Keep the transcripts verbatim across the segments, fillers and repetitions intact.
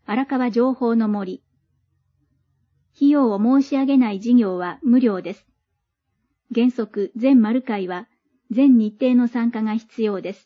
荒川情報の森。費用を申し上げない事業は無料です。原則全丸会は全日程の参加が必要です。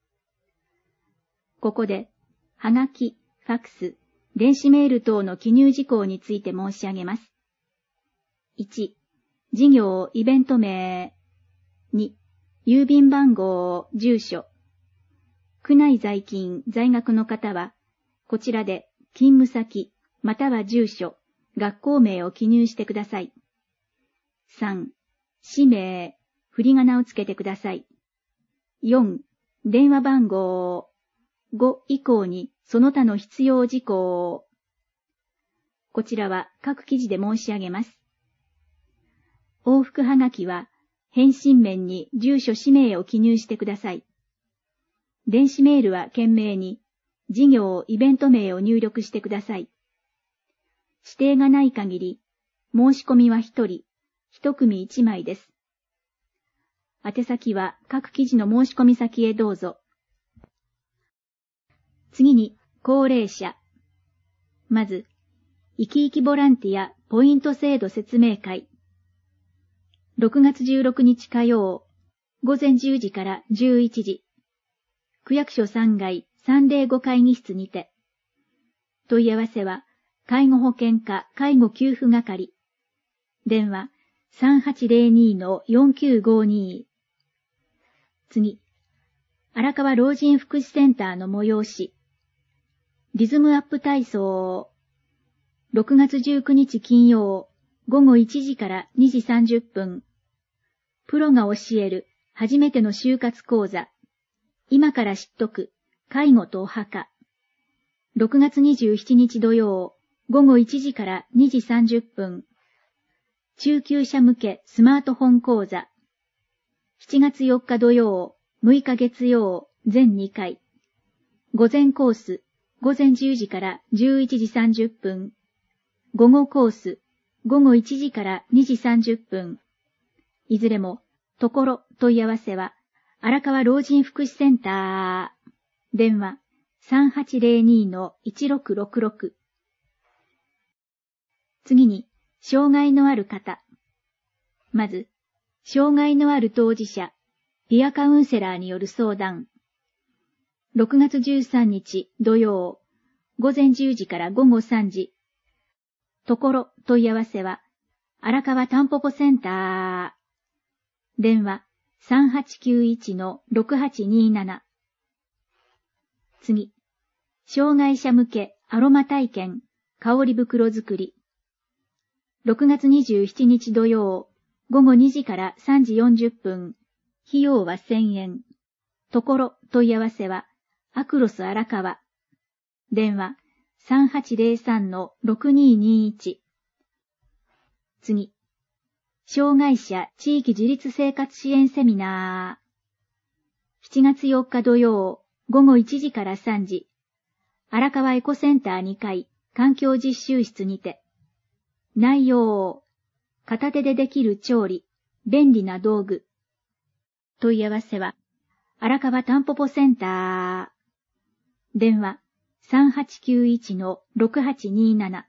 ここで、はがき、ファクス、電子メール等の記入事項について申し上げます。いち、事業イベント名。に、郵便番号、住所。区内在勤、在学の方は、こちらで勤務先、または住所、学校名を記入してください。さん、氏名、振り仮名をつけてください。よん、電話番号。ご以降にその他の必要事項。こちらは各記事で申し上げます。往復はがきは、返信面に住所氏名を記入してください。電子メールは懸命に、事業イベント名を入力してください。指定がない限り、申し込みはひとり、ひと組いちまいです。宛先は各記事の申し込み先へどうぞ。次に、高齢者。まず、生き生きボランティアポイント制度説明会。ろくがつじゅうろくにち火曜、午前じゅうじからじゅういちじ。区役所さんがいさんぜろご会議室にて。問い合わせは、介護保険課介護給付係。電話 さんはちぜろに よんきゅうごに。次、荒川老人福祉センターの催し。リズムアップ体操。ろくがつじゅうくにち金曜、午後いちじからにじさんじゅっぷん。プロが教える初めての就活講座。今から知っとく介護とお墓。ろくがつにじゅうしちにち土曜、午後いちじからにじさんじゅっぷん。中級者向けスマートフォン講座。しちがつよっか土曜、むいか月曜、全にかい。午前コース、午前じゅうじからじゅういちじさんじゅっぷん。午後コース、午後いちじからにじさんじゅっぷん。いずれも、ところ問い合わせは、荒川老人福祉センター。電話 さんはちぜろに いちろくろくろく。次に、障害のある方。まず、障害のある当事者、ピアカウンセラーによる相談。ろくがつじゅうさんにち土曜、午前じゅうじから午後さんじ。ところ問い合わせは、荒川たんぽぽセンター。電話 さんはちきゅういち ろくはちになな。次、障害者向けアロマ体験、香り袋作り。ろくがつにじゅうしちにち土曜、午後にじからさんじよんじゅっぷん。費用はせんえん。ところ問い合わせは、アクロス荒川。電話 さんはちぜろさん ろくににいち。次、障害者地域自立生活支援セミナー。しちがつよっか土曜、午後いちじからさんじ。荒川エコセンターにかい、環境実習室にて。内容、片手でできる調理、便利な道具。問い合わせは、荒川たんぽぽセンター。電話 さんはちきゅういち ろくはちになな。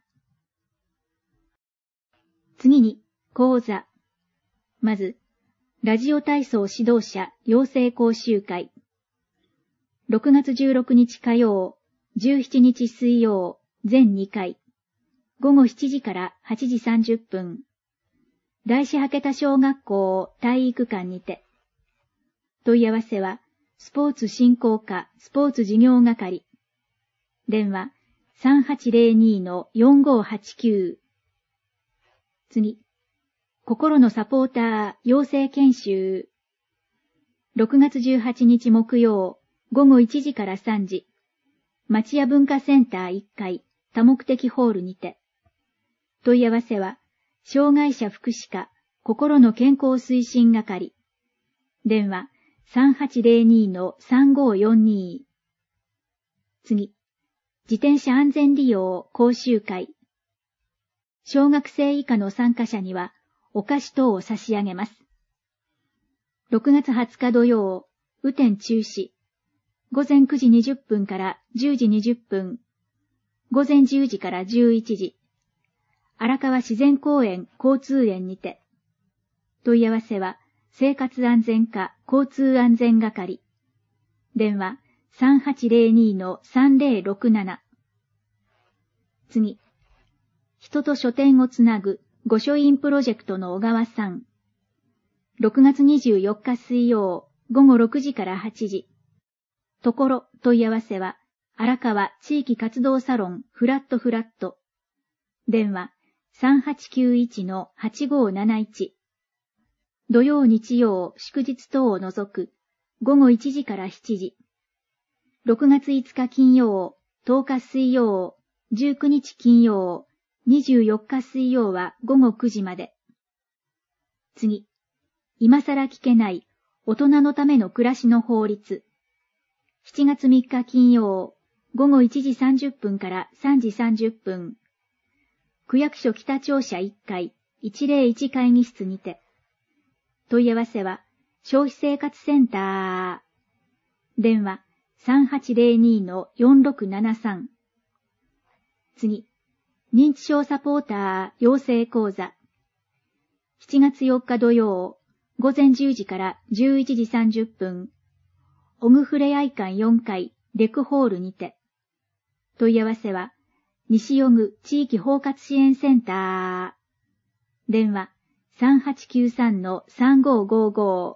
次に、講座。まず、ラジオ体操指導者養成講習会。ろくがつじゅうろくにち火曜、じゅうしちにち水曜、全にかい。午後しちじからはちじさんじゅっぷん。大師波桁小学校体育館にて。問い合わせは、スポーツ振興課スポーツ事業係。電話 さんはちぜろに よんごはちきゅう。次、心のサポーター養成研修。ろくがつじゅうはちにち木曜、午後いちじからさんじ。町屋文化センターいっかい多目的ホールにて。問い合わせは、障害者福祉課心の健康推進係。電話 さんはちぜろに さんごよんに。次、自転車安全利用講習会。小学生以下の参加者にはお菓子等を差し上げます。ろくがつはつか土曜、雨天中止。午前くじにじゅっぷんからじゅうじにじゅっぷん。 午前じゅうじからじゅういちじ、荒川自然公園交通園にて。問い合わせは、生活安全課交通安全係。電話 さんはちゼロに さんゼロろくなな。次。人と書店をつなぐ御書院プロジェクトの小川さん。ろくがつにじゅうよっか水曜、午後ろくじからはちじ。ところ問い合わせは、荒川地域活動サロンフラットフラット。電話 さんはちきゅういち はちごなないち。土曜日曜祝日等を除く午後いちじからしちじ。ろくがついつか金曜、とおか水曜、じゅうくにち金曜、にじゅうよっか水曜は午後くじまで。次。今更聞けない大人のための暮らしの法律。しちがつみっか金曜、午後いちじさんじゅっぷんからさんじさんじゅっぷん。区役所北庁舎いっかいいちぜろいち会議室にて。問い合わせは消費生活センター。電話 さんはちゼロに よんろくななさん。次。認知症サポーター養成講座。しちがつよっか土曜、午前じゅうじからじゅういちじさんじゅっぷん。オグフレアイ館よんかいレクホールにて。問い合わせは、西オグ地域包括支援センター。電話 さんはちきゅうさん さんごごご。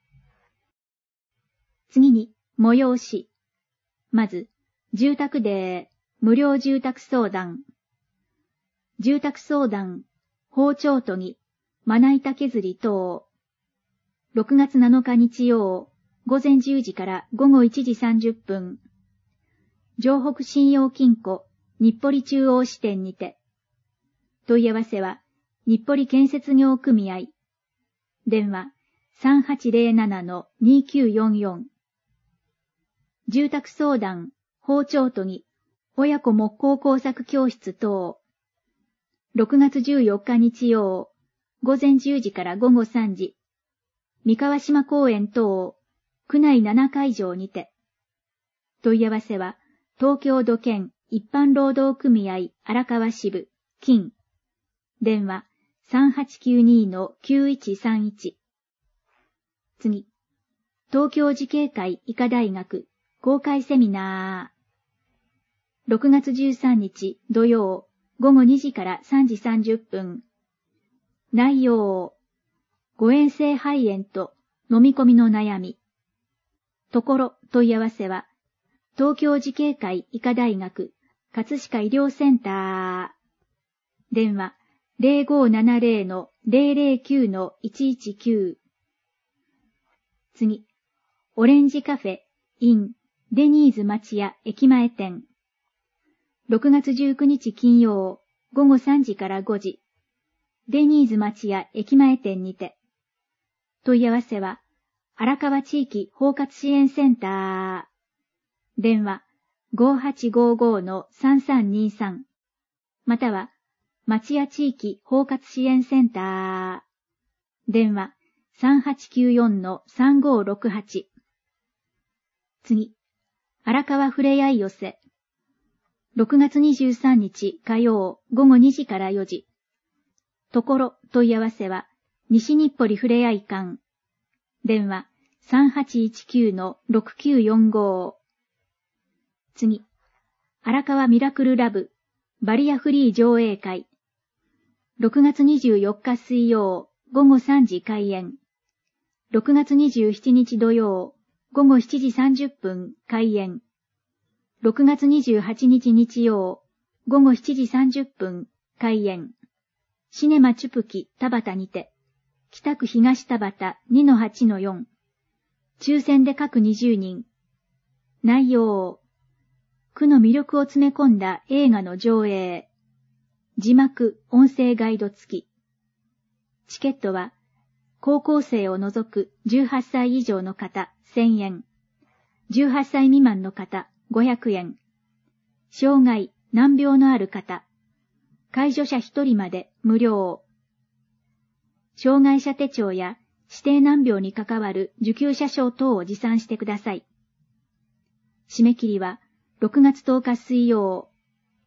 次に、催し。まず、住宅デー、無料住宅相談。住宅相談、包丁研ぎ、まな板削り等。ろくがつなのか日曜、午前じゅうじから午後いちじさんじゅっぷん。城北信用金庫、日暮里中央支店にて。問い合わせは、日暮里建設業組合。電話 さんはちゼロなな にきゅうよんよん。住宅相談、包丁研ぎ、親子木工工作教室等。ろくがつじゅうよっか日曜、午前じゅうじから午後さんじ。三河島公園等、区内ななかいじょうにて。問い合わせは、東京土建一般労働組合荒川支部、金。電話 さんはちきゅうに きゅういちさんいち。次。東京慈恵会医科大学公開セミナー。ろくがつじゅうさんにち土曜、午後にじからさんじさんじゅっぷん。内容。誤嚥性肺炎と飲み込みの悩み。ところ問い合わせは、東京慈恵会医科大学葛飾医療センター。電話 ゼロごななゼロ ゼロゼロきゅう いちいちきゅう。次。オレンジカフェ in デニーズ町屋駅前店。ろくがつじゅうくにち金曜、午後さんじからごじ。デニーズ町屋駅前店にて。問い合わせは、荒川地域包括支援センター。電話 ごはちごご さんさんにさん。または、町屋地域包括支援センター。電話 さんはちきゅうよん さんごろくはち。次。荒川ふれあい寄せ。ろくがつにじゅうさんにち火曜午後にじからよじ。ところ問い合わせは西日暮里ふれあい館。電話 さんはちいちきゅう ろくきゅうよんご。次。荒川ミラクルラブバリアフリー上映会。ろくがつにじゅうよっか水曜午後さんじ開演。ろくがつにじゅうしちにち土曜午後しちじさんじゅっぷん開演。ろくがつにじゅうはちにち日曜、午後しちじさんじゅっぷん、開演。シネマチュプキ田端にて、北区東田端 にのはちのよん。抽選で各にじゅうにん。内容。区の魅力を詰め込んだ映画の上映。字幕、音声ガイド付き。チケットは、高校生を除くじゅうはっさい以上の方せんえん。じゅうはっさい未満の方ごひゃくえん。障害、難病のある方。介助者ひとりまで無料。障害者手帳や指定難病に関わる受給者証等を持参してください。締め切りはろくがつとおか水曜。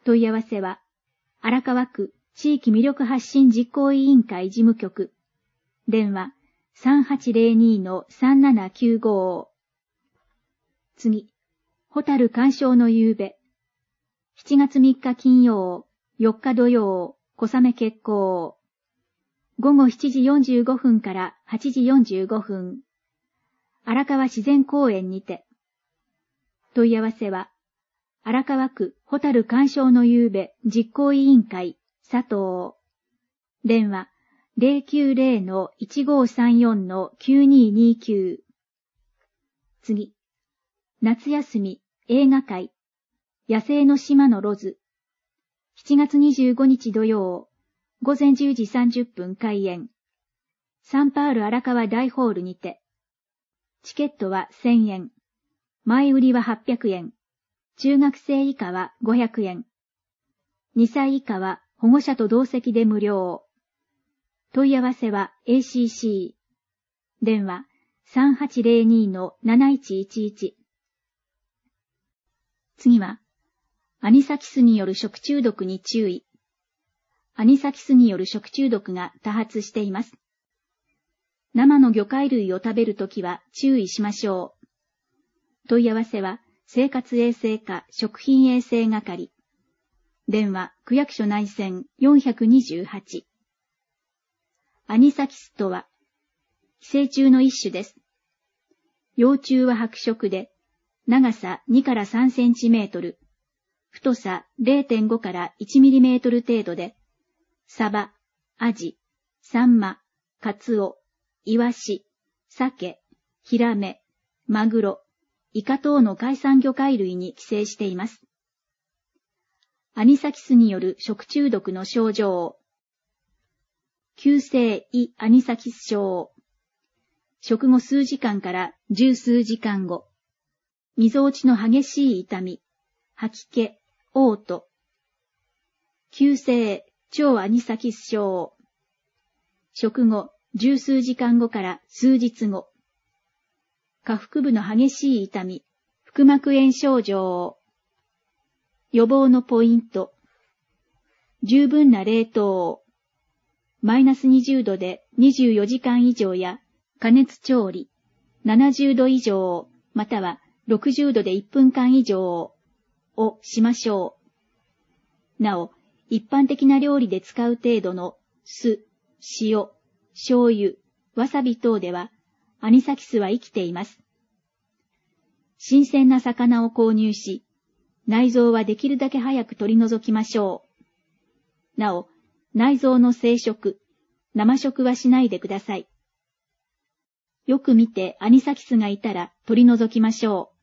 問い合わせは、荒川区地域魅力発信実行委員会事務局。電話 さんはちゼロに さんななきゅうご。次、ホタル鑑賞の夕べ。しちがつみっか金曜、よっか土曜、小雨決行。午後しちじよんじゅうごふんからはちじよんじゅうごふん。荒川自然公園にて。問い合わせは、荒川区ホタル鑑賞の夕べ実行委員会佐藤。電話 ゼロきゅうゼロ いちごさんよん きゅうににきゅう。次、夏休み映画会野生の島のロズ。しちがつにじゅうごにち土曜、午前じゅうじさんじゅっぷん開演。サンパウル荒川大ホールにて。チケットはせんえん。前売りははっぴゃくえん。中学生以下はごひゃくえん。にさい以下は保護者と同席で無料。問い合わせは エーシーシー。電話 さんはちゼロに なないちいちいち。次は、アニサキスによる食中毒に注意。アニサキスによる食中毒が多発しています。生の魚介類を食べるときは注意しましょう。問い合わせは、生活衛生課食品衛生係。電話、区役所内線よんひゃくにじゅうはち。アニサキスとは、寄生虫の一種です。幼虫は白色で、長さにからさんセンチメートル、太さ れいてんごからいちミリメートル程度で、サバ、アジ、サンマ、カツオ、イワシ、サケ、ヒラメ、マグロ、イカ等の海産魚介類に寄生しています。アニサキスによる食中毒の症状。急性胃アニサキス症。食後数時間から十数時間後。みぞおちの激しい痛み、吐き気、嘔吐。急性腸アニサキス症。食後十数時間後から数日後。下腹部の激しい痛み、腹膜炎症状。予防のポイント。十分な冷凍。マイナスにじゅうどでにじゅうよじかん以上や加熱調理。ななじゅうど以上、またはろくじゅうどでいっぷんかん以上をしましょう。なお、一般的な料理で使う程度の酢、塩、醤油、わさび等ではアニサキスは生きています。新鮮な魚を購入し、内臓はできるだけ早く取り除きましょう。なお、内臓の生食、生食はしないでください。よく見てアニサキスがいたら取り除きましょう。